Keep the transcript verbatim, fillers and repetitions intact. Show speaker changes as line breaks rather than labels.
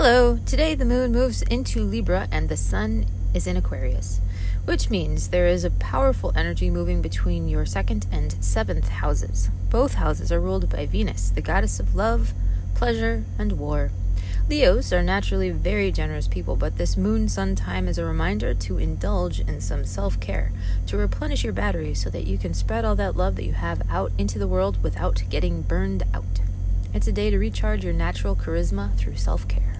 Hello, today the moon moves into Libra and the sun is in Aquarius, which means there is a powerful energy moving between your second and seventh houses. Both houses are ruled by Venus, the goddess of love, pleasure, and war. Leos are naturally very generous people, but this moon-sun time is a reminder to indulge in some self-care, to replenish your battery so that you can spread all that love that you have out into the world without getting burned out. It's a day to recharge your natural charisma through self-care.